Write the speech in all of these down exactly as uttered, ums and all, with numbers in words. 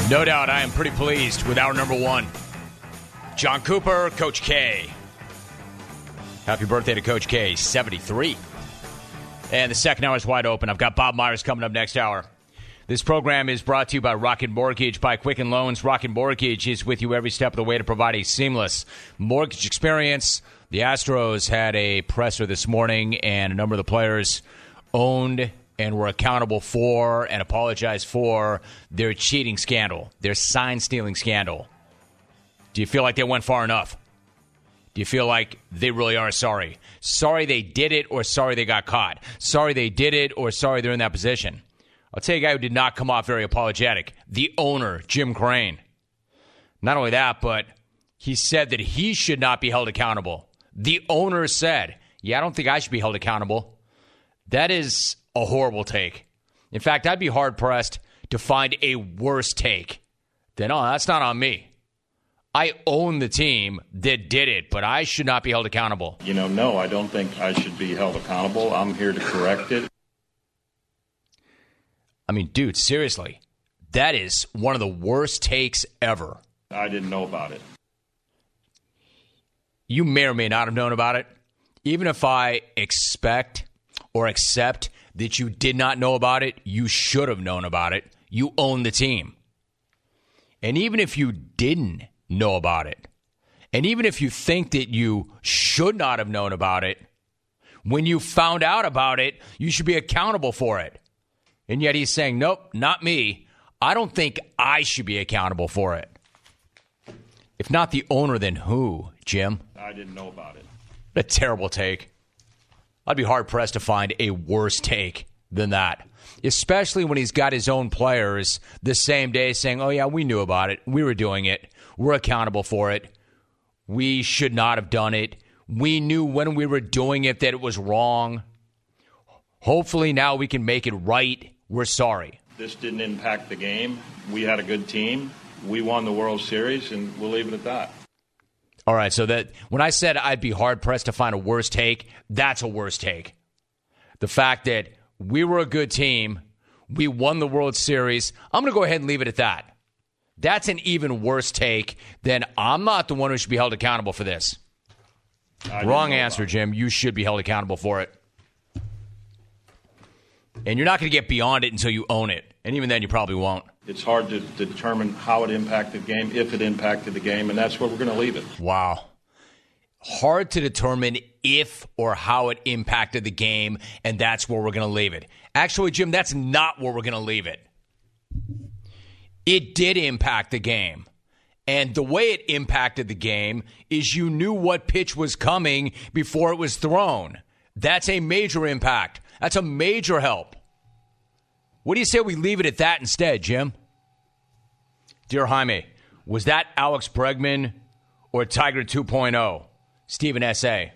No doubt I am pretty pleased with our number one. John Cooper, Coach K. Happy birthday to Coach K, seventy-three. And the second hour is wide open. I've got Bob Myers coming up next hour. This program is brought to you by Rocket Mortgage, by Quicken Loans. Rocket Mortgage is with you every step of the way to provide a seamless mortgage experience. The Astros had a presser this morning, and a number of the players owned and were accountable for and apologized for their cheating scandal, their sign-stealing scandal. Do you feel like they went far enough? Do you feel like they really are sorry? Sorry they did it, or sorry they got caught? Sorry they did it, or sorry they're in that position? I'll tell you a guy who did not come off very apologetic, the owner, Jim Crane. Not only that, but he said that he should not be held accountable. The owner said, yeah, I don't think I should be held accountable. That is a horrible take. In fact, I'd be hard-pressed to find a worse take than, oh, that's not on me. I own the team that did it, but I should not be held accountable. You know, no, I don't think I should be held accountable. I'm here to correct it. I mean, dude, seriously, that is one of the worst takes ever. I didn't know about it. You may or may not have known about it. Even if I expect or accept that you did not know about it, you should have known about it. You own the team. And even if you didn't know about it, and even if you think that you should not have known about it, when you found out about it, you should be accountable for it. And yet he's saying, nope, not me. I don't think I should be accountable for it. If not the owner, then who, Jim? I didn't know about it. A terrible take. I'd be hard-pressed to find a worse take than that, especially when he's got his own players the same day saying, oh, yeah, we knew about it. We were doing it. We're accountable for it. We should not have done it. We knew when we were doing it that it was wrong. Hopefully now we can make it right. We're sorry. This didn't impact the game. We had a good team. We won the World Series, and we'll leave it at that. All right, so that when I said I'd be hard-pressed to find a worse take, that's a worse take. The fact that we were a good team, we won the World Series, I'm going to go ahead and leave it at that. That's an even worse take than I'm not the one who should be held accountable for this. Wrong answer, Jim. You should be held accountable for it. And you're not going to get beyond it until you own it. And even then, you probably won't. It's hard to determine how it impacted the game, if it impacted the game, and that's where we're going to leave it. Wow. Hard to determine if or how it impacted the game, and that's where we're going to leave it. Actually, Jim, that's not where we're going to leave it. It did impact the game. And the way it impacted the game is you knew what pitch was coming before it was thrown. That's a major impact. That's a major help. What do you say we leave it at that instead, Jim? Dear Jaime, was that Alex Bregman or Tiger two point oh? Stephen S A.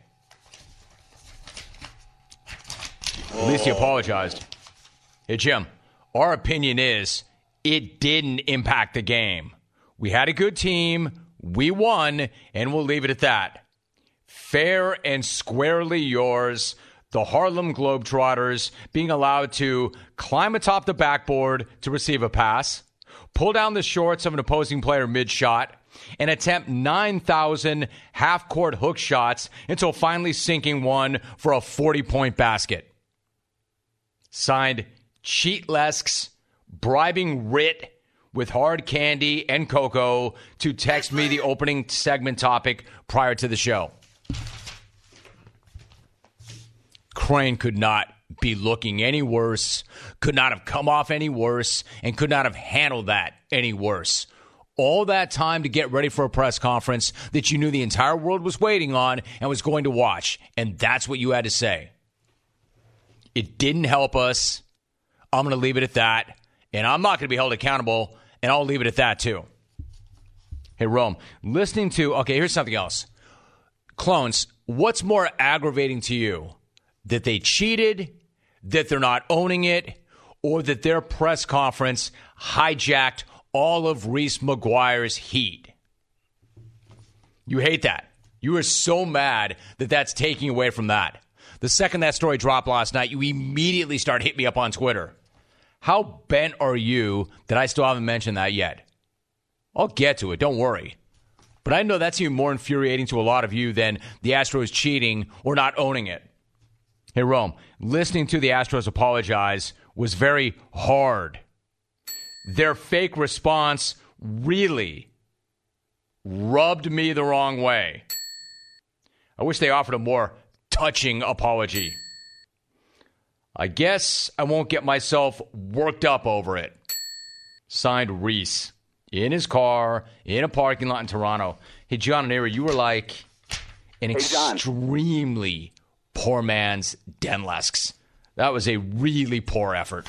At least he apologized. Hey, Jim, our opinion is it didn't impact the game. We had a good team, we won, and we'll leave it at that. Fair and squarely yours. The Harlem Globetrotters being allowed to climb atop the backboard to receive a pass, pull down the shorts of an opposing player mid-shot, and attempt nine thousand half-court hook shots until finally sinking one for a forty-point basket. Signed, Cheatlesks, bribing Rit with hard candy and cocoa to text me the opening segment topic prior to the show. Crane could not be looking any worse, could not have come off any worse, and could not have handled that any worse. All that time to get ready for a press conference that you knew the entire world was waiting on and was going to watch, and that's what you had to say. It didn't help us. I'm going to leave it at that, and I'm not going to be held accountable, and I'll leave it at that too. Hey, Rome, listening to, okay, here's something else. Clones, what's more aggravating to you? That they cheated, that they're not owning it, or that their press conference hijacked all of Reese McGuire's heat? You hate that. You are so mad that that's taking away from that. The second that story dropped last night, you immediately start hitting me up on Twitter. How bent are you that I still haven't mentioned that yet? I'll get to it. Don't worry. But I know that's even more infuriating to a lot of you than the Astros cheating or not owning it. Hey, Rome, listening to the Astros apologize was very hard. Their fake response really rubbed me the wrong way. I wish they offered a more touching apology. I guess I won't get myself worked up over it. Signed, Reese. In his car, in a parking lot in Toronto. Hey, John and Ari, you were like an hey, extremely poor man's Denlesks. That was a really poor effort.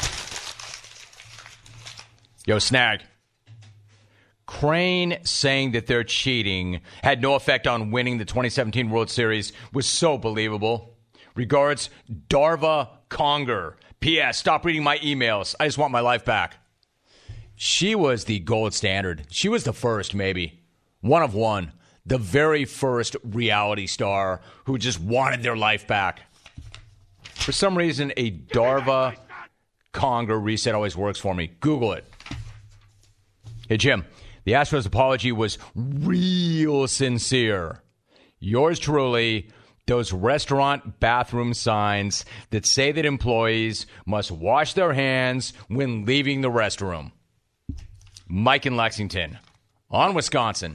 Yo, Snag. Crane saying that they're cheating had no effect on winning the twenty seventeen World Series was so believable. Regards, Darva Conger. P S. Stop reading my emails. I just want my life back. She was the gold standard. She was the first, maybe. One of one. The very first reality star who just wanted their life back. For some reason, a Darva Conger reset always works for me. Google it. Hey, Jim. The Astros apology was real sincere. Yours truly, those restaurant bathroom signs that say that employees must wash their hands when leaving the restroom. Mike in Lexington, on Wisconsin.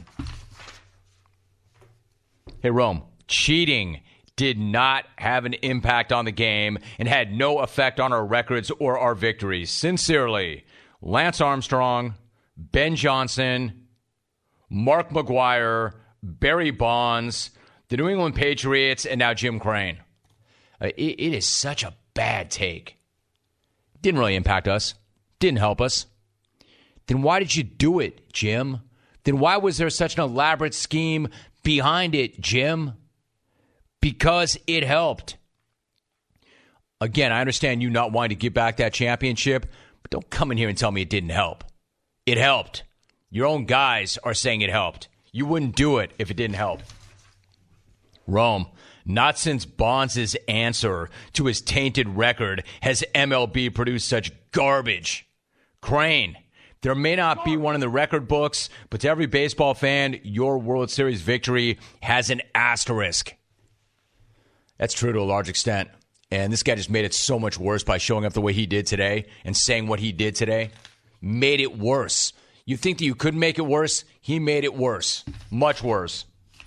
Hey, Rome, cheating did not have an impact on the game and had no effect on our records or our victories. Sincerely, Lance Armstrong, Ben Johnson, Mark McGuire, Barry Bonds, the New England Patriots, and now Jim Crane. Uh, it, it is such a bad take. Didn't really impact us. Didn't help us. Then why did you do it, Jim? Then why was there such an elaborate scheme behind it, Jim? Because it helped. Again, I understand you not wanting to give back that championship, but don't come in here and tell me it didn't help. It helped. Your own guys are saying it helped. You wouldn't do it if it didn't help. Rome, not since Bonds' answer to his tainted record has M L B produced such garbage. Crane, there may not be one in the record books, but to every baseball fan, your World Series victory has an asterisk. That's true to a large extent. And this guy just made it so much worse by showing up the way he did today and saying what he did today. Made it worse. You think that you couldn't make it worse? He made it worse. Much worse.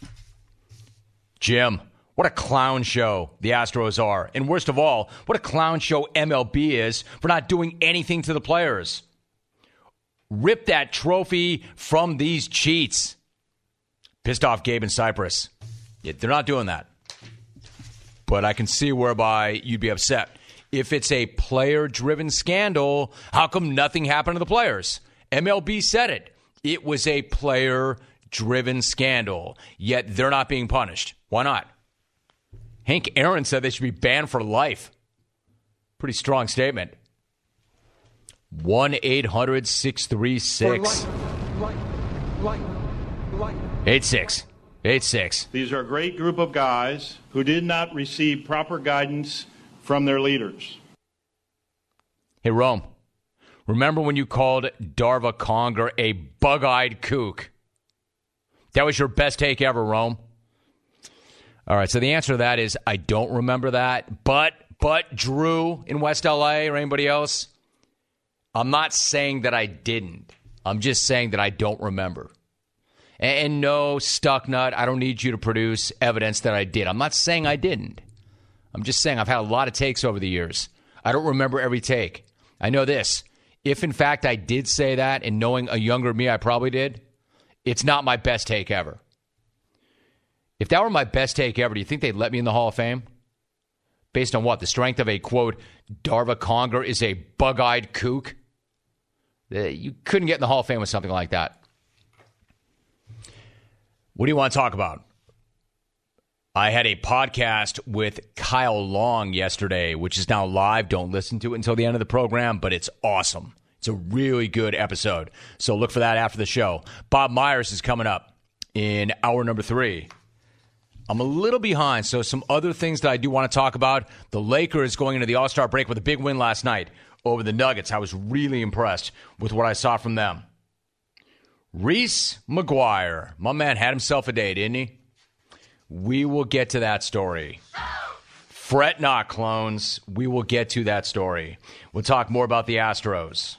Jim, what a clown show the Astros are. And worst of all, what a clown show M L B is for not doing anything to the players. Rip that trophy from these cheats. Pissed off Gabe and Cypress. Yeah, they're not doing that. But I can see whereby you'd be upset. If it's a player-driven scandal, how come nothing happened to the players? M L B said it. It was a player-driven scandal, yet they're not being punished. Why not? Hank Aaron said they should be banned for life. Pretty strong statement. one eight hundred six three six eight six eight six. These are a great group of guys who did not receive proper guidance from their leaders. Hey, Rome, remember when you called Darva Conger a bug-eyed kook? That was your best take ever, Rome. All right, so the answer to that is I don't remember that. But, but Drew in West L A or anybody else, I'm not saying that I didn't. I'm just saying that I don't remember. And, and no, Stucknut, I don't need you to produce evidence that I did. I'm not saying I didn't. I'm just saying I've had a lot of takes over the years. I don't remember every take. I know this. If, in fact, I did say that, and knowing a younger me, I probably did, it's not my best take ever. If that were my best take ever, do you think they'd let me in the Hall of Fame? Based on what? The strength of a, quote, Darva Conger is a bug-eyed kook? You couldn't get in the Hall of Fame with something like that. What do you want to talk about? I had a podcast with Kyle Long yesterday, which is now live. Don't listen to it until the end of the program, but it's awesome. It's a really good episode. So look for that after the show. Bob Myers is coming up in hour number three. I'm a little behind, so some other things that I do want to talk about. The Lakers going into the All-Star break with a big win last night over the Nuggets. I was really impressed with what I saw from them. Reese McGuire. My man had himself a day, didn't he? We will get to that story. Fret not, clones. We will get to that story. We'll talk more about the Astros.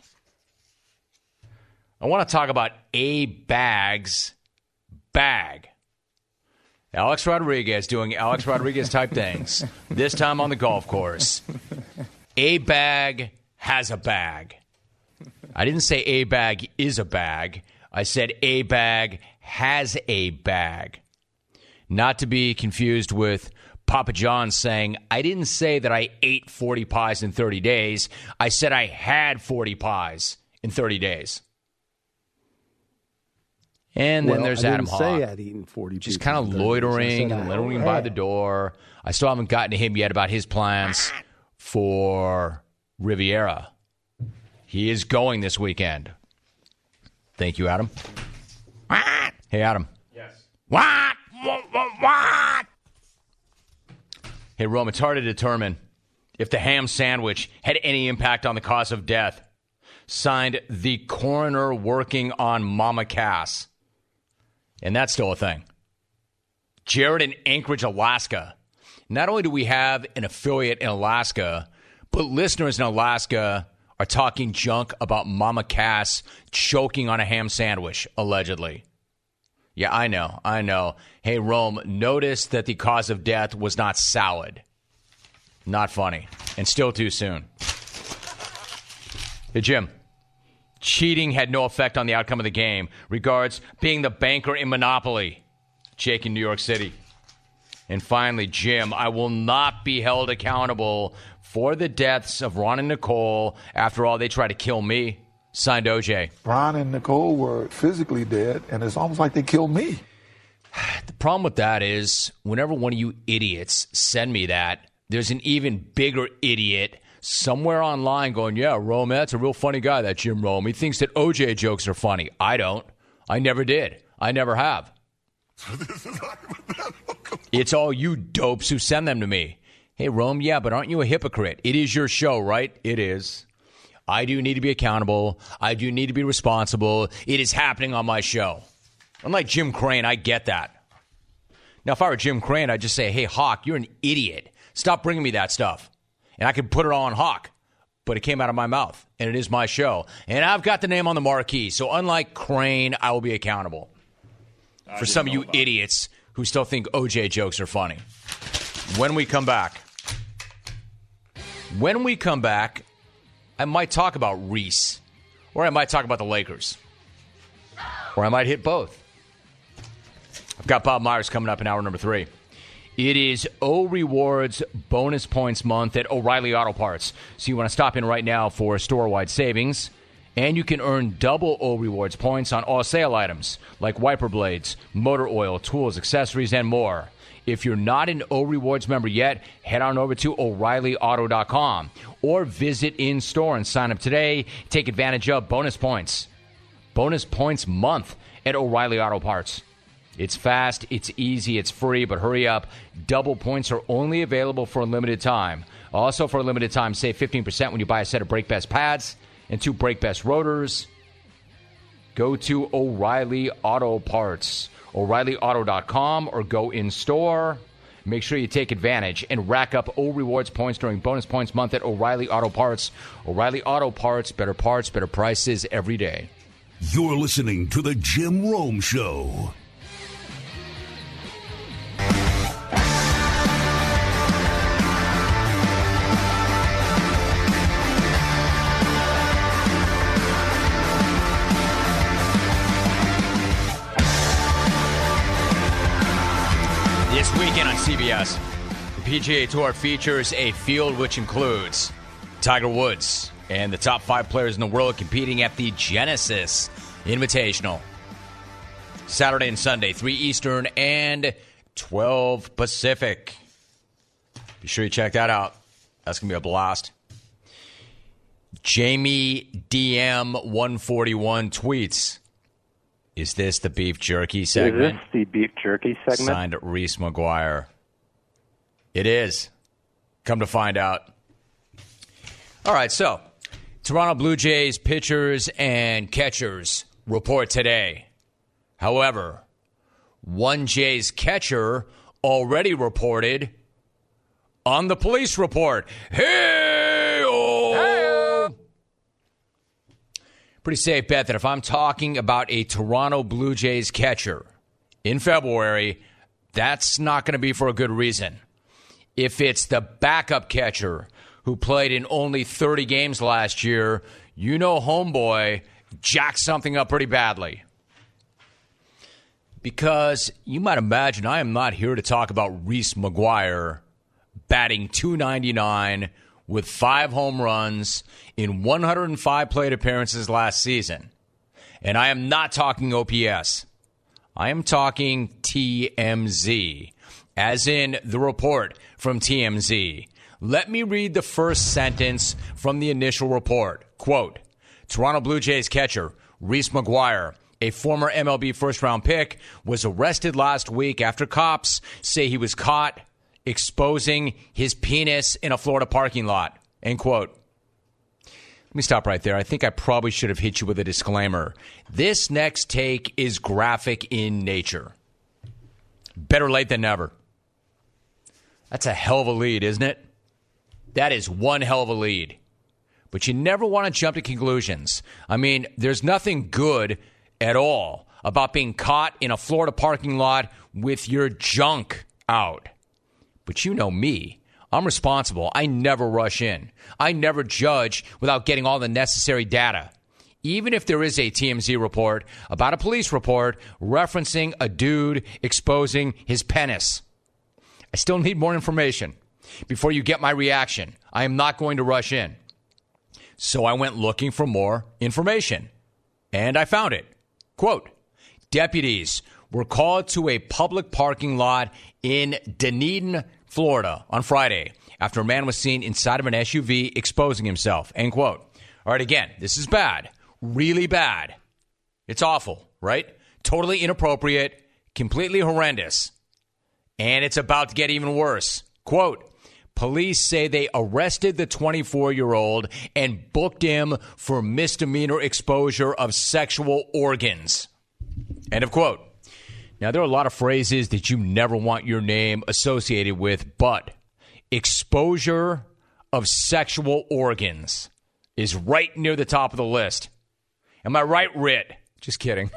I want to talk about A Bag's bag. Alex Rodriguez doing Alex Rodriguez-type things, this time on the golf course. A Bag has a bag. I didn't say A Bag is a bag. I said A Bag has a bag. Not to be confused with Papa John saying, I didn't say that I ate forty pies in thirty days. I said I had forty pies in thirty days. And then well, there's I Adam didn't Hawk. say I'd eaten forty. Just kind of loitering and loitering by the door. I still haven't gotten to him yet about his plans for Riviera. He is going this weekend. Thank you, Adam. What? Hey, Adam. Yes. What? What? What? What? Hey, Rome, it's hard to determine if the ham sandwich had any impact on the cause of death. Signed, the coroner working on Mama Cass. And that's still a thing. Jared in Anchorage, Alaska. Not only do we have an affiliate in Alaska, but listeners in Alaska are talking junk about Mama Cass choking on a ham sandwich, allegedly. Yeah, I know, I know. Hey, Rome, notice that the cause of death was not salad. Not funny. And still too soon. Hey, Jim. Cheating had no effect on the outcome of the game. Regards, being the banker in Monopoly. Jake in New York City. And finally, Jim, I will not be held accountable for the deaths of Ron and Nicole. After all, they tried to kill me. Signed, O J. Ron and Nicole were physically dead, and it's almost like they killed me. The problem with that is, whenever one of you idiots send me that, there's an even bigger idiot somewhere online going, yeah, Rome, that's a real funny guy, that Jim Rome. He thinks that O J jokes are funny. I don't. I never did. I never have. It's all you dopes who send them to me. Hey, Rome, yeah, but aren't you a hypocrite? It is your show, right? It is. I do need to be accountable. I do need to be responsible. It is happening on my show. Unlike Jim Crane, I get that. Now, if I were Jim Crane, I'd just say, hey, Hawk, you're an idiot. Stop bringing me that stuff. And I could put it all on Hawk. But it came out of my mouth. And it is my show. And I've got the name on the marquee. So unlike Crane, I will be accountable. I for some of you idiots who still think O J jokes are funny. When we come back, when we come back, I might talk about Reese. Or I might talk about the Lakers. Or I might hit both. I've got Bob Myers coming up in hour number three. It is O Rewards bonus points month at O'Reilly Auto Parts. So you want to stop in right now for store-wide savings. And you can earn double O Rewards points on all sale items like wiper blades, motor oil, tools, accessories, and more. If you're not an O Rewards member yet, head on over to O'Reilly Auto dot com or visit in-store and sign up today. Take advantage of bonus points. Bonus points month at O'Reilly Auto Parts. It's fast, it's easy, it's free, but hurry up. Double points are only available for a limited time. Also, for a limited time, save fifteen percent when you buy a set of Brake Best pads and two Brake Best rotors. Go to O'Reilly Auto Parts, O'Reilly Auto dot com, or go in-store. Make sure you take advantage and rack up O Rewards points during bonus points month at O'Reilly Auto Parts. O'Reilly Auto Parts, better parts, better prices every day. You're listening to The Jim Rome Show. This weekend on C B S, the P G A Tour features a field which includes Tiger Woods and the top five players in the world competing at the Genesis Invitational. Saturday and Sunday, three Eastern and twelve Pacific. Be sure you check that out. That's going to be a blast. Jamie D M one forty-one tweets, is this the beef jerky segment? Is this the beef jerky segment? Signed Reese McGuire. It is. Come to find out. All right, so Toronto Blue Jays pitchers and catchers report today. However, one Jay's catcher already reported on the police report. Hey-oh! Pretty safe bet that if I'm talking about a Toronto Blue Jays catcher in February, that's not going to be for a good reason. If it's the backup catcher who played in only thirty games last year, you know homeboy jacked something up pretty badly. Because you might imagine I am not here to talk about Reese McGuire batting two ninety-nine with five home runs in one hundred five plate appearances last season. And I am not talking O P S. I am talking T M Z, as in the report from T M Z. Let me read the first sentence from the initial report. Quote, Toronto Blue Jays catcher Reese McGuire, a former M L B first-round pick, was arrested last week after cops say he was caught exposing his penis in a Florida parking lot. End quote. Let me stop right there. I think I probably should have hit you with a disclaimer. This next take is graphic in nature. Better late than never. That's a hell of a lead, isn't it? That is one hell of a lead. But you never want to jump to conclusions. I mean, there's nothing good at all about being caught in a Florida parking lot with your junk out. But you know me. I'm responsible. I never rush in. I never judge without getting all the necessary data. Even if there is a T M Z report about a police report referencing a dude exposing his penis, I still need more information before you get my reaction. I am not going to rush in. So I went looking for more information, and I found it. Quote, deputies were called to a public parking lot in Dunedin, Florida on Friday after a man was seen inside of an S U V exposing himself. End quote. All right, again, this is bad. Really bad. It's awful, right? Totally inappropriate, completely horrendous. And it's about to get even worse. Quote, police say they arrested the twenty-four-year-old and booked him for misdemeanor exposure of sexual organs. End of quote. Now, there are a lot of phrases that you never want your name associated with, but exposure of sexual organs is right near the top of the list. Am I right, Rit? Just kidding.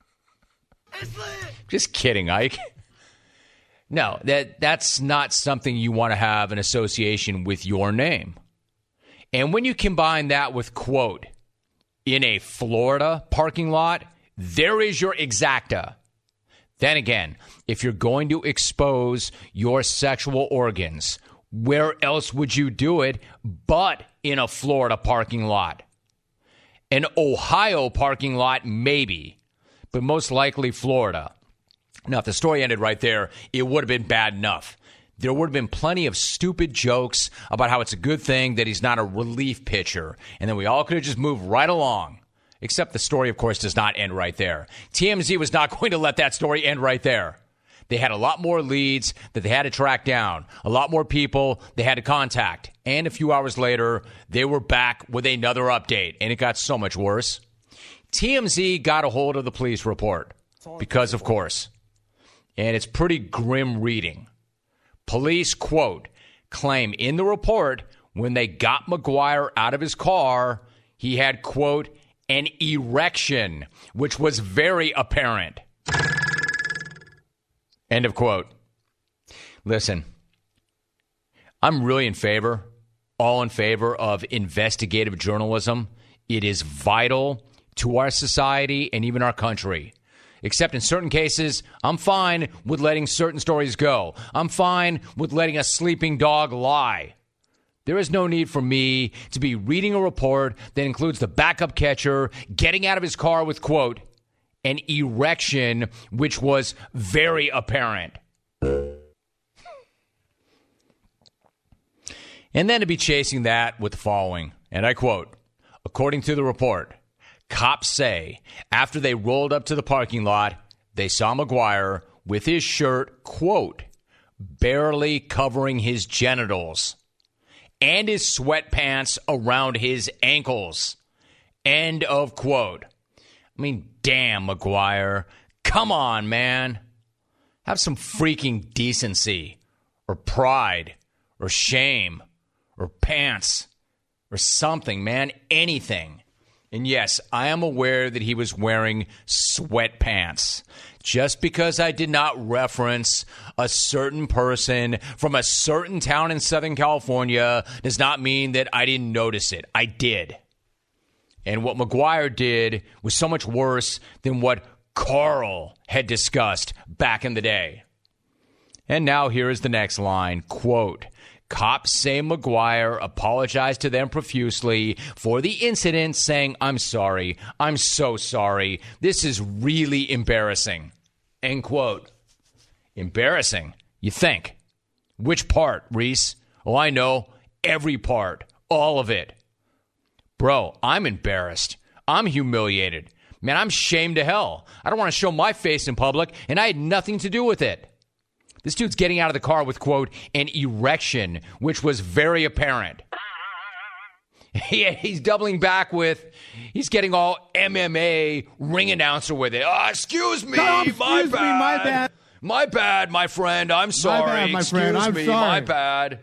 Just kidding, Ike. No, that that's not something you want to have an association with your name. And when you combine that with, quote, in a Florida parking lot, there is your exacta. Then again, if you're going to expose your sexual organs, where else would you do it but in a Florida parking lot? An Ohio parking lot, maybe, but most likely Florida. Now, if the story ended right there, it would have been bad enough. There would have been plenty of stupid jokes about how it's a good thing that he's not a relief pitcher, and then we all could have just moved right along. Except the story, of course, does not end right there. T M Z was not going to let that story end right there. They had a lot more leads that they had to track down, a lot more people they had to contact. And a few hours later, they were back with another update, and it got so much worse. T M Z got a hold of the police report because, of course, and it's pretty grim reading. Police, quote, claim in the report when they got McGuire out of his car, he had, quote, an erection, which was very apparent. End of quote. Listen, I'm really in favor, all in favor of investigative journalism. It is vital to our society and even our country. Except in certain cases, I'm fine with letting certain stories go. I'm fine with letting a sleeping dog lie. There is no need for me to be reading a report that includes the backup catcher getting out of his car with, quote, an erection, which was very apparent. And then to be chasing that with the following, and I quote, according to the report, cops say after they rolled up to the parking lot, they saw McGuire with his shirt, quote, barely covering his genitals, and his sweatpants around his ankles. End of quote. I mean, Damn, McGuire. Come on, man. Have some freaking decency or pride or shame or pants or something, man. Anything. And yes, I am aware that he was wearing sweatpants. Just because I did not reference a certain person from a certain town in Southern California does not mean that I didn't notice it. I did. And what McGuire did was so much worse than what Carl had discussed back in the day. And now here is the next line, quote, cops say McGuire apologized to them profusely for the incident, saying, I'm sorry, I'm so sorry. This is really embarrassing. End quote. Embarrassing, you think? Which part, Reese? Oh, I know. Every part. All of it. Bro, I'm embarrassed. I'm humiliated. Man, I'm shamed to hell. I don't want to show my face in public, and I had nothing to do with it. This dude's getting out of the car with, quote, an erection, which was very apparent. Yeah, he's doubling back with, he's getting all M M A ring announcer with it. Oh, excuse me, no, excuse my, me bad. my bad. My bad, my friend. I'm sorry. My bad, my excuse friend. I'm me, sorry. my bad.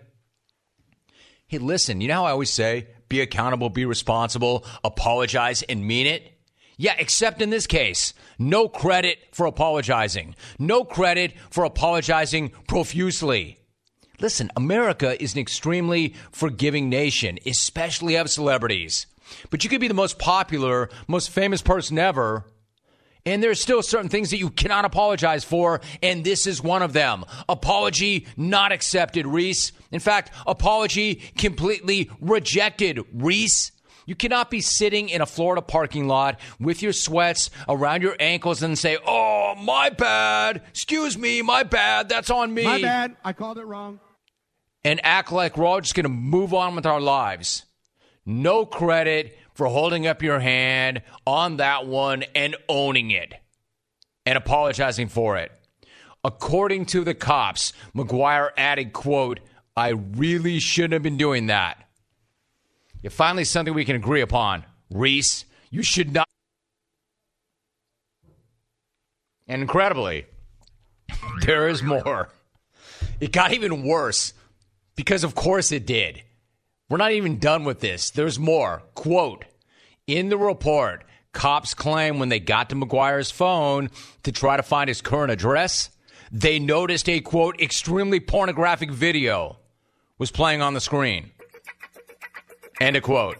Hey, listen, you know how I always say, be accountable, be responsible, apologize, and mean it? Yeah, except in this case, no credit for apologizing. No credit for apologizing profusely. Listen, America is an extremely forgiving nation, especially of celebrities. But you could be the most popular, most famous person ever, and there's still certain things that you cannot apologize for, and this is one of them. Apology not accepted, Reese. In fact, apology completely rejected, Reese. You cannot be sitting in a Florida parking lot with your sweats around your ankles and say, oh, my bad. Excuse me, my bad. That's on me. My bad. I called it wrong. And act like we're all just going to move on with our lives. No credit for holding up your hand on that one and owning it and apologizing for it. According to the cops, McGuire added, quote, I really shouldn't have been doing that. Yeah, finally something we can agree upon. Reese, you should not. And incredibly, there is more. It got even worse because, of course, it did. We're not even done with this. There's more. Quote, in the report, cops claim when they got to McGuire's phone to try to find his current address, they noticed a, quote, extremely pornographic video was playing on the screen. End of quote.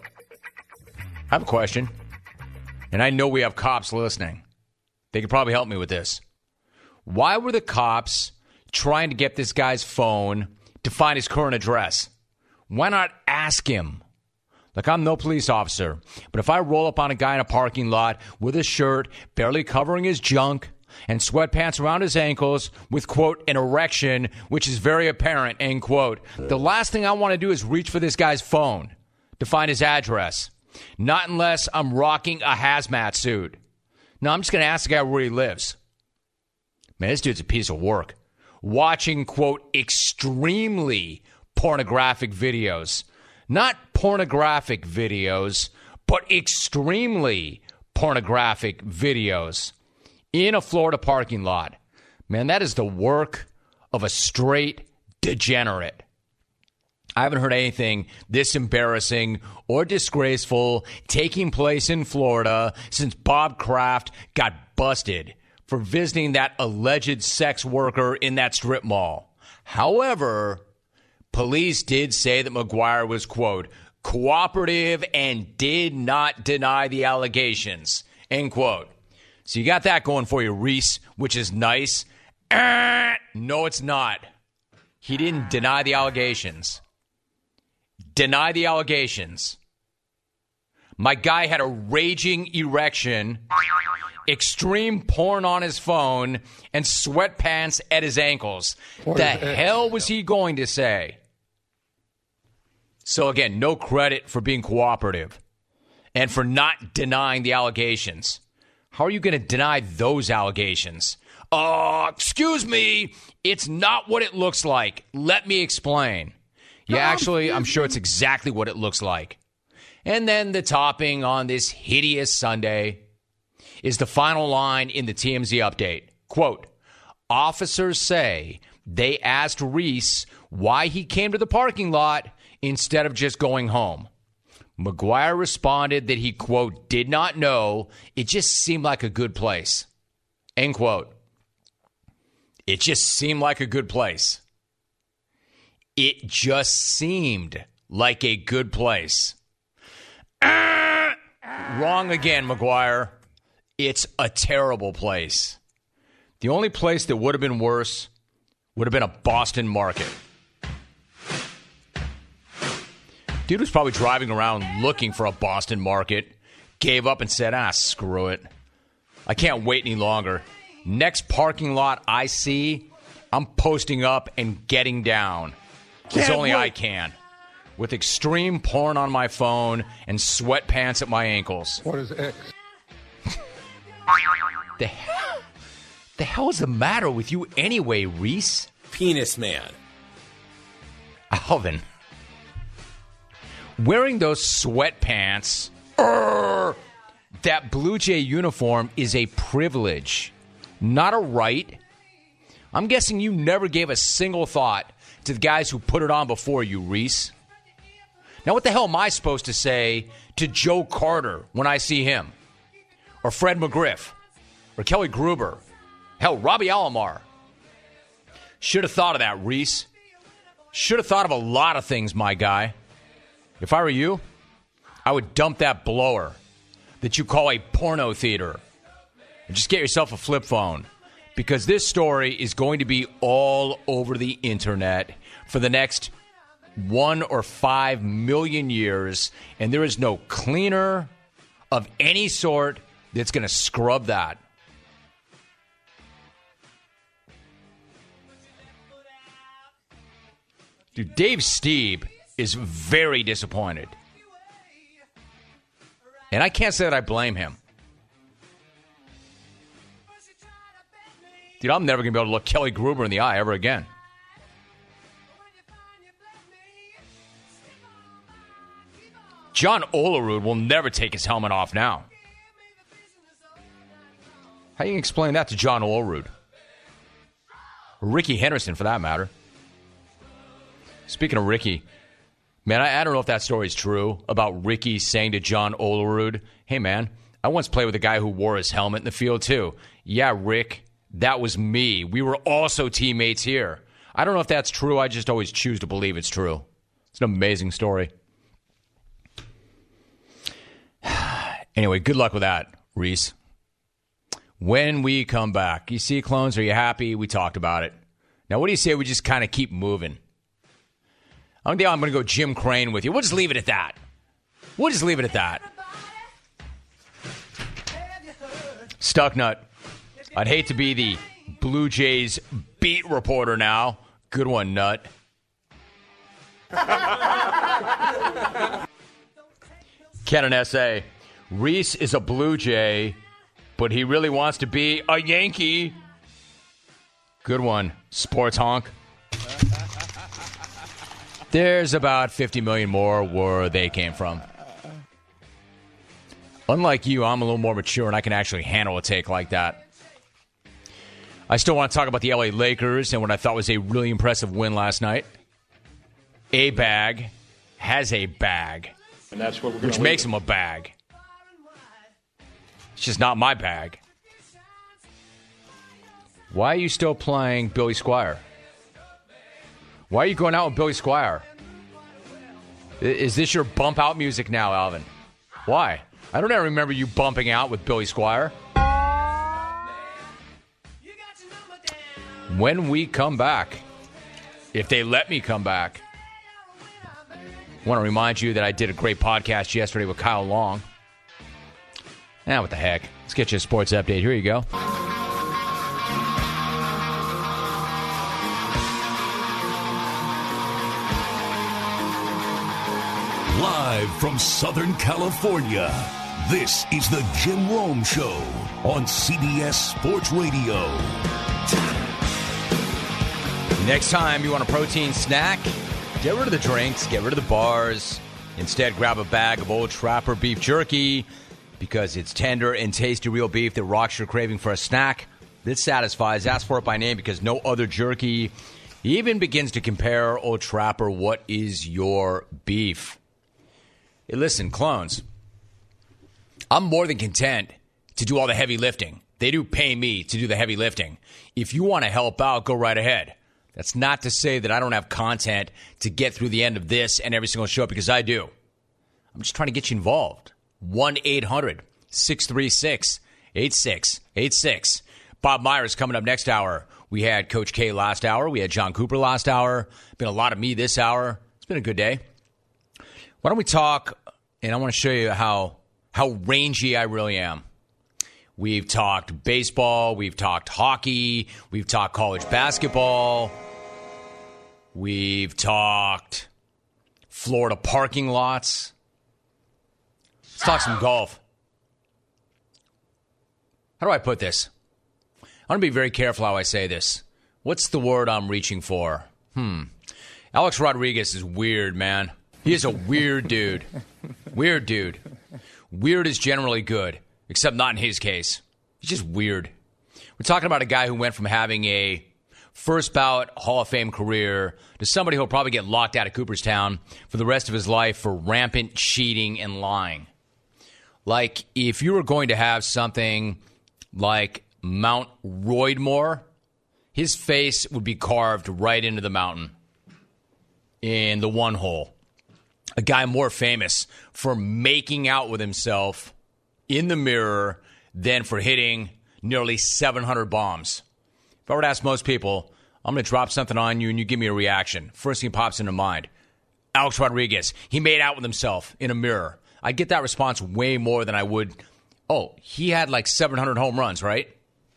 I have a question, and I know we have cops listening. They could probably help me with this. Why were the cops trying to get this guy's phone to find his current address? Why not ask him? Like, I'm no police officer, but if I roll up on a guy in a parking lot with a shirt barely covering his junk and sweatpants around his ankles with, quote, an erection, which is very apparent, end quote, the last thing I want to do is reach for this guy's phone to find his address. Not unless I'm rocking a hazmat suit. No, I'm just going to ask the guy where he lives. Man, this dude's a piece of work. Watching, quote, extremely pornographic videos. Not pornographic videos, but extremely pornographic videos in a Florida parking lot. Man, that is the work of a straight degenerate. I haven't heard anything this embarrassing or disgraceful taking place in Florida since Bob Kraft got busted for visiting that alleged sex worker in that strip mall. However, police did say that McGuire was, quote, cooperative and did not deny the allegations, end quote. So you got that going for you, Reese, which is nice. Uh, no, it's not. He didn't deny the allegations. Deny the allegations. My guy had a raging erection, extreme porn on his phone, and sweatpants at his ankles. The hell was he going to say? So again, no credit for being cooperative and for not denying the allegations. How are you going to deny those allegations? Uh, excuse me, it's not what it looks like. Let me explain. Yeah, actually, I'm sure it's exactly what it looks like. And then the topping on this hideous Sunday is the final line in the T M Z update. Quote, officers say they asked Reese why he came to the parking lot instead of just going home. McGuire responded that he, quote, did not know. It just seemed like a good place. End quote. It just seemed like a good place. It just seemed like a good place. Ah! Wrong again, McGuire. It's a terrible place. The only place that would have been worse would have been a Boston market. Dude was probably driving around looking for a Boston market, gave up and said, ah, screw it. I can't wait any longer. Next parking lot I see, I'm posting up and getting down. Because only wait. I can. With extreme porn on my phone and sweatpants at my ankles. What is X? The hell, the hell is the matter with you anyway, Reese? Penis man. Alvin. Wearing those sweatpants, uh, that Blue Jay uniform is a privilege, not a right. I'm guessing you never gave a single thought to the guys who put it on before you, Reese. Now, what the hell am I supposed to say to Joe Carter when I see him? Or Fred McGriff? Or Kelly Gruber? Hell, Robbie Alomar. Should have thought of that, Reese. Should have thought of a lot of things, my guy. If I were you, I would dump that blower that you call a porno theater and just get yourself a flip phone, because this story is going to be all over the internet for the next one or five million years, and there is no cleaner of any sort that's going to scrub that. Dude, Dave Stieb is very disappointed. And I can't say that I blame him. Dude, I'm never going to be able to look Kelly Gruber in the eye ever again. John Olerud will never take his helmet off now. How do you explain that to John Olerud? Or Ricky Henderson, for that matter. Speaking of Ricky, man, I, I don't know if that story is true about Ricky saying to John Olerud, hey, man, I once played with a guy who wore his helmet in the field, too. Yeah, Rick, that was me. We were also teammates here. I don't know if that's true. I just always choose to believe it's true. It's an amazing story. Anyway, good luck with that, Reese. When we come back, you see, Clones, are you happy? We talked about it. Now, what do you say we just kind of keep moving? I think I'm going to go Jim Crane with you. We'll just leave it at that. We'll just leave it at that. Stucknut. I'd hate to be the Blue Jays beat reporter now. Good one, Nut. Ken and S A. Reese is a Blue Jay, but he really wants to be a Yankee. Good one, Sports Honk. There's about fifty million more where they came from. Unlike you, I'm a little more mature and I can actually handle a take like that. I still want to talk about the L A Lakers and what I thought was a really impressive win last night. A bag has a bag, and that's what we're which makes him a bag. It's just not my bag. Why are you still playing Billy Squier? Why are you going out with Billy Squier? Is this your bump out music now, Alvin? Why? I don't ever remember you bumping out with Billy Squier. When we come back, if they let me come back, I want to remind you that I did a great podcast yesterday with Kyle Long. Now, what the heck? Let's get you a sports update. Here you go. Live from Southern California, this is the Jim Rome Show on C B S Sports Radio. Next time you want a protein snack, get rid of the drinks, get rid of the bars. Instead, grab a bag of Old Trapper beef jerky. because it's tender and tasty real beef that rocks your craving for a snack that satisfies. Ask for it by name because no other jerky even begins to compare. Oh, Trapper, what is your beef? Hey, listen, clones, I'm more than content to do all the heavy lifting. They do pay me to do the heavy lifting. If you want to help out, go right ahead. That's not to say that I don't have content to get through the end of this and every single show, because I do. I'm just trying to get you involved. one eight hundred six three six eight six eight six. Bob Myers coming up next hour. We had Coach K last hour. We had John Cooper last hour. Been a lot of me this hour. It's been a good day. Why don't we talk, and I want to show you how how rangy I really am. We've talked baseball. We've talked hockey. We've talked college basketball. We've talked Florida parking lots. Let's talk some golf. How do I put this? I want to be very careful how I say this. What's the word I'm reaching for? Hmm. Alex Rodriguez is weird, man. He is a weird dude. Weird dude. Weird is generally good, except not in his case. He's just weird. We're talking about a guy who went from having a first bout Hall of Fame career to somebody who will probably get locked out of Cooperstown for the rest of his life for rampant cheating and lying. Like, if you were going to have something like Mount Roydmore, his face would be carved right into the mountain in the one hole. A guy more famous for making out with himself in the mirror than for hitting nearly seven hundred bombs. If I were to ask most people, I'm going to drop something on you and you give me a reaction. First thing pops into mind, Alex Rodriguez, he made out with himself in a mirror. I'd get that response way more than I would, oh, he had like seven hundred home runs, right?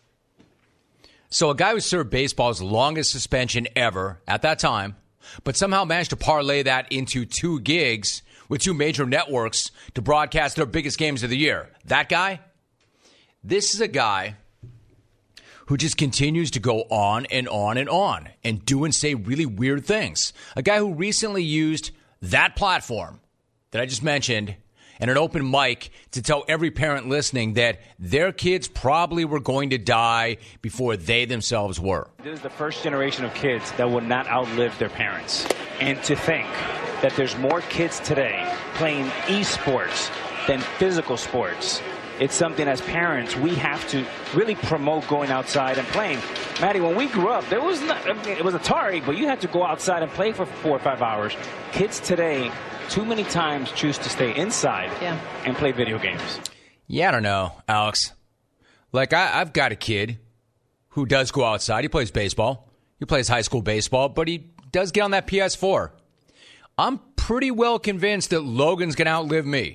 So a guy who served baseball's longest suspension ever at that time, but somehow managed to parlay that into two gigs with two major networks to broadcast their biggest games of the year. That guy? This is a guy who just continues to go on and on and on and do and say really weird things. A guy who recently used that platform that I just mentioned and an open mic to tell every parent listening that their kids probably were going to die before they themselves were. This is the first generation of kids that will not outlive their parents. And to think that there's more kids today playing esports than physical sports, it's something as parents we have to really promote going outside and playing. Maddie, when we grew up, there was not, I mean, it was Atari, but you had to go outside and play for four or five hours. Kids today, too many times choose to stay inside yeah. and play video games. Yeah, I don't know, Alex. Like, I, I've got a kid who does go outside. He plays baseball. He plays high school baseball, but he does get on that P S four. I'm pretty well convinced that Logan's going to outlive me.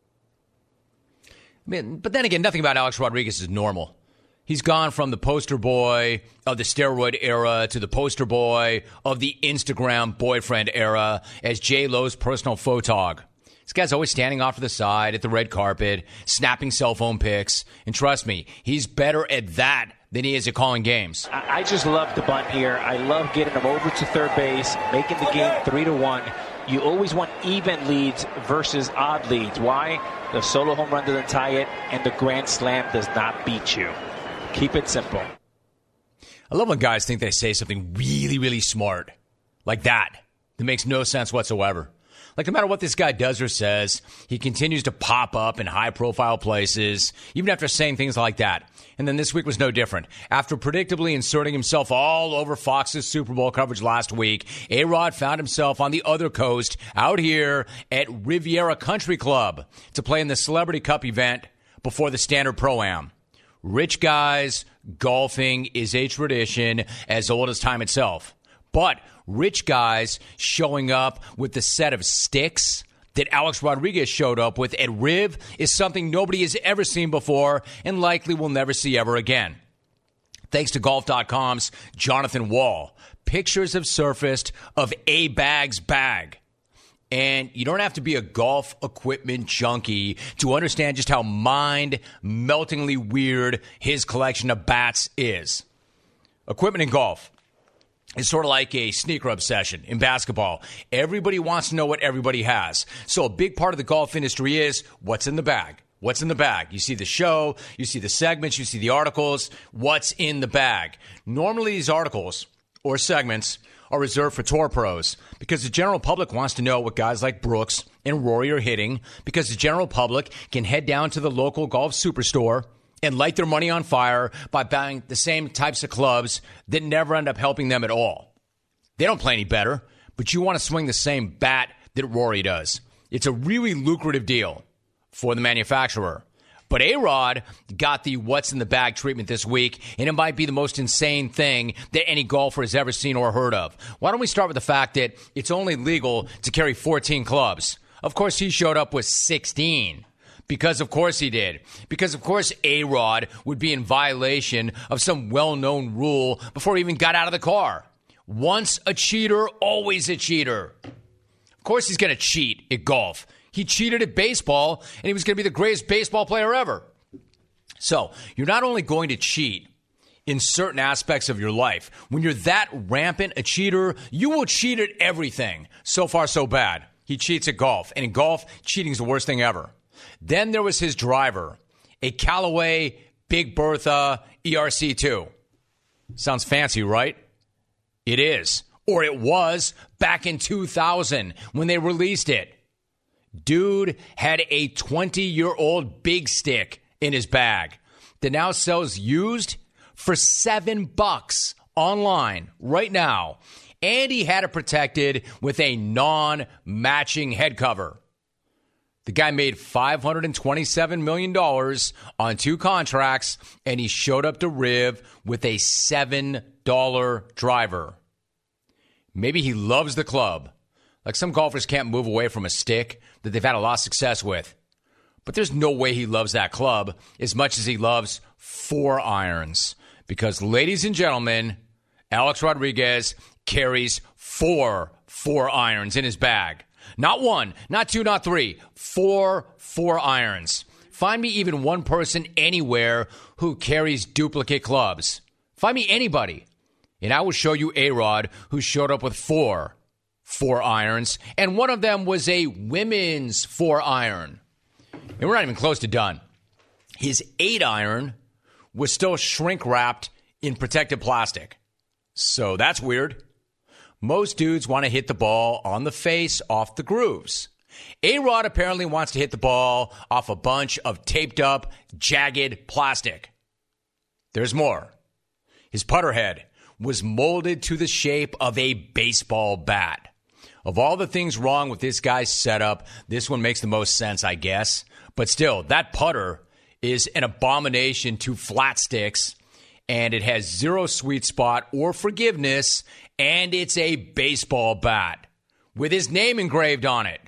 I mean, but then again, nothing about Alex Rodriguez is normal. He's gone from the poster boy of the steroid era to the poster boy of the Instagram boyfriend era as J-Lo's personal photog. This guy's always standing off to the side at the red carpet, snapping cell phone pics. And trust me, he's better at that than he is at calling games. I just love the bunt here. I love getting him over to third base, making the game three to one. You always want even leads versus odd leads. Why? The solo home run doesn't tie it, and the grand slam does not beat you. Keep it simple. I love when guys think they say something really, really smart. Like that. That makes no sense whatsoever. Like, no matter what this guy does or says, he continues to pop up in high-profile places, even after saying things like that. And then this week was no different. After predictably inserting himself all over Fox's Super Bowl coverage last week, A-Rod found himself on the other coast, out here at Riviera Country Club, to play in the Celebrity Cup event before the Standard Pro-Am. Rich guys golfing is a tradition as old as time itself. But rich guys showing up with the set of sticks that Alex Rodriguez showed up with at Riv is something nobody has ever seen before and likely will never see ever again. Thanks to golf dot com's Jonathan Wall, pictures have surfaced of A-Bag's bag. And you don't have to be a golf equipment junkie to understand just how mind-meltingly weird his collection of bats is. Equipment in golf is sort of like a sneaker obsession in basketball. Everybody wants to know what everybody has. So a big part of the golf industry is what's in the bag. What's in the bag? You see the show, you see the segments, you see the articles. What's in the bag? Normally these articles or segments are reserved for tour pros because the general public wants to know what guys like Brooks and Rory are hitting because the general public can head down to the local golf superstore and light their money on fire by buying the same types of clubs that never end up helping them at all. They don't play any better, but you want to swing the same bat that Rory does. It's a really lucrative deal for the manufacturer. But A-Rod got the what's in the bag treatment this week, and it might be the most insane thing that any golfer has ever seen or heard of. Why don't we start with the fact that it's only legal to carry fourteen clubs? Of course, he showed up with sixteen. Because of course he did. Because of course A-Rod would be in violation of some well-known rule before he even got out of the car. Once a cheater, always a cheater. Of course he's going to cheat at golf. He cheated at baseball, and he was going to be the greatest baseball player ever. So, you're not only going to cheat in certain aspects of your life. When you're that rampant a cheater, you will cheat at everything. So far, so bad. He cheats at golf, and in golf, cheating is the worst thing ever. Then there was his driver, a Callaway Big Bertha E R C two. Sounds fancy, right? It is. Or it was back in two thousand when they released it. Dude had a twenty-year-old Big Stick in his bag that now sells used for seven bucks online right now. And he had it protected with a non-matching head cover. The guy made five hundred twenty-seven million dollars on two contracts, and he showed up to Riv with a seven dollar driver. Maybe he loves the club. Like some golfers can't move away from a stick that they've had a lot of success with. But there's no way he loves that club as much as he loves four irons. Because, ladies and gentlemen, Alex Rodriguez carries four four irons in his bag. Not one, not two, not three. Four four irons. Find me even one person anywhere who carries duplicate clubs. Find me anybody. And I will show you A-Rod, who showed up with four four irons, and one of them was a women's four iron. And we're not even close to done. His eight iron was still shrink wrapped in protected plastic. So that's weird. Most dudes want to hit the ball on the face off the grooves. A-Rod apparently wants to hit the ball off a bunch of taped up, jagged plastic. There's more. His putter head was molded to the shape of a baseball bat. Of all the things wrong with this guy's setup, this one makes the most sense, I guess. But still, that putter is an abomination to flat sticks, and it has zero sweet spot or forgiveness, and it's a baseball bat with his name engraved on it.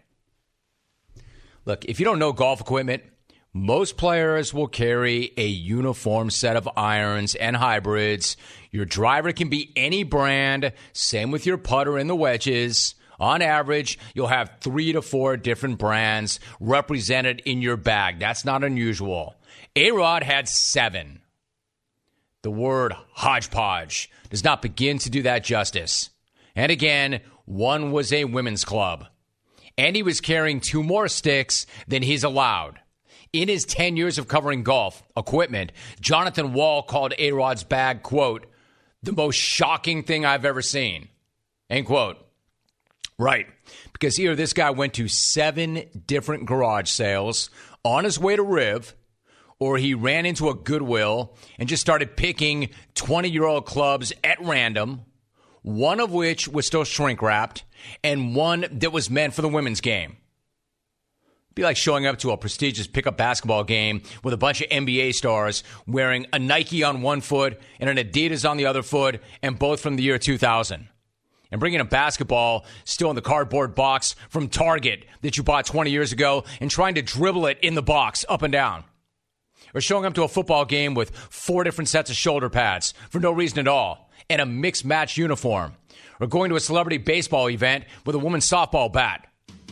Look, if you don't know golf equipment, most players will carry a uniform set of irons and hybrids. Your driver can be any brand, same with your putter and the wedges. On average, you'll have three to four different brands represented in your bag. That's not unusual. A-Rod had seven. The word hodgepodge does not begin to do that justice. And again, one was a women's club. And he was carrying two more sticks than he's allowed. In his ten years of covering golf equipment, Jonathan Wall called A-Rod's bag, quote, the most shocking thing I've ever seen, end quote. Right, because here this guy went to seven different garage sales on his way to Riv, or he ran into a Goodwill and just started picking twenty-year-old clubs at random, one of which was still shrink-wrapped, and one that was meant for the women's game. It'd be like showing up to a prestigious pickup basketball game with a bunch of N B A stars wearing a Nike on one foot and an Adidas on the other foot, and both from the year two thousand. And bringing a basketball still in the cardboard box from Target that you bought twenty years ago and trying to dribble it in the box up and down. Or showing up to a football game with four different sets of shoulder pads for no reason at all and a mixed match uniform. Or going to a celebrity baseball event with a woman's softball bat.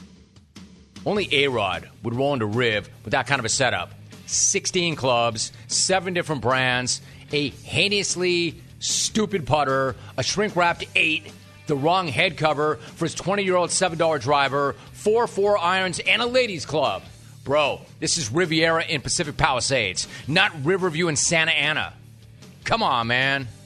Only A-Rod would roll into Riv with that kind of a setup. sixteen clubs, seven different brands, a heinously stupid putter, a shrink-wrapped eight, the wrong head cover for his twenty-year-old seven dollar driver, four four irons, and a ladies' club. Bro, this is Riviera in Pacific Palisades, not Riverview in Santa Ana. Come on, man.